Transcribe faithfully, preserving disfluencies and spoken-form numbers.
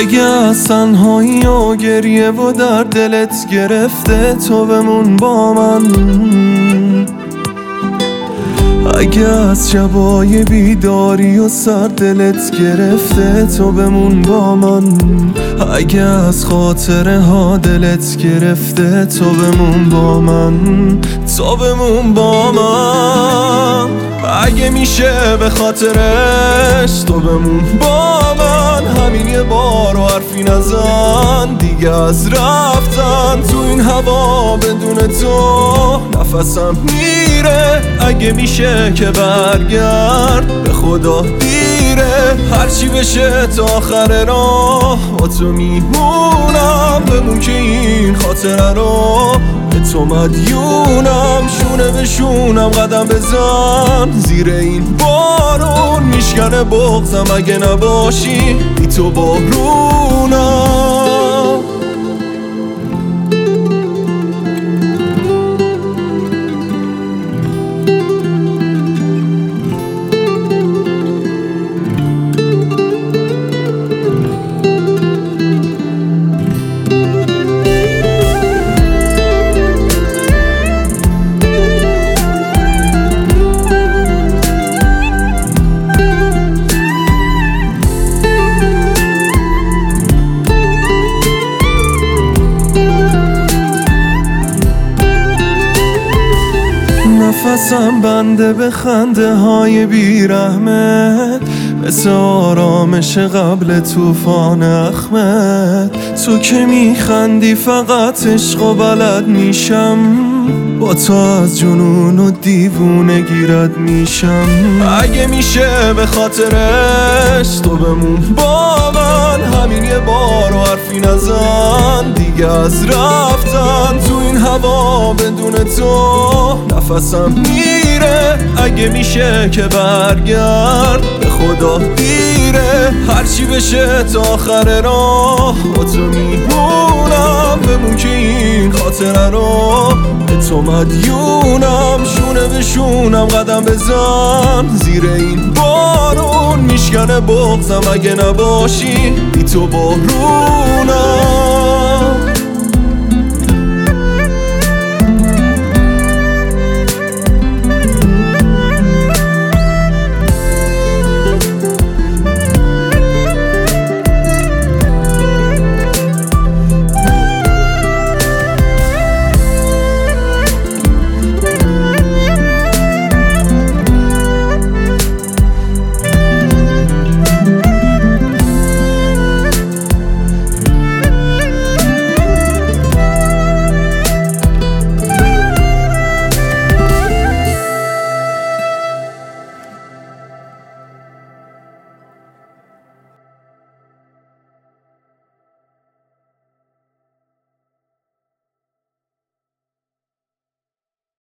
اگه از تنهایی و گریه و در دلت گرفته تو بمون با من. اگه از شبای بیداری و سر دلت گرفته تو بمون با من. اگه از خاطره ها دلت گرفته تو بمون با من، تو بمون با من. اگه میشه به خاطرش تو بمون با من. همین یه بار و حرفی نزن دیگه از رفتن تو این هوا بدون تو نفسم میره. اگه میشه که برگرد به خدا دیره، هرچی بشه تا آخر راه با تو میمونم. بمون که این خاطره رو به تو مدیونم. شونه به شونم قدم بزن زیر این بارون، میشکنه بغضم اگه نباشی بی تو بارونم. نفسم بنده به خنده های بیرحمت، مثل آرامش قبل طوفان اخمت. تو که میخندی فقط عشق و بلد میشم، با تو از جنون و دیوونه گیرد میشم. اگه میشه به خاطرش تو بمون با من. همین یه بار و حرفی نزن دیگه از رفتن تو این هوا بدون تو نفسم میره. اگه میشه که برگرد به خدا دیره، هرچی بشه تا آخر راه با تو میمونم. بمون که این خاطره رو به تو مدیونم. شونه به شونم قدم بزن زیر این بارون، میشکنه بغضم اگه نباشی بی تو بارونم.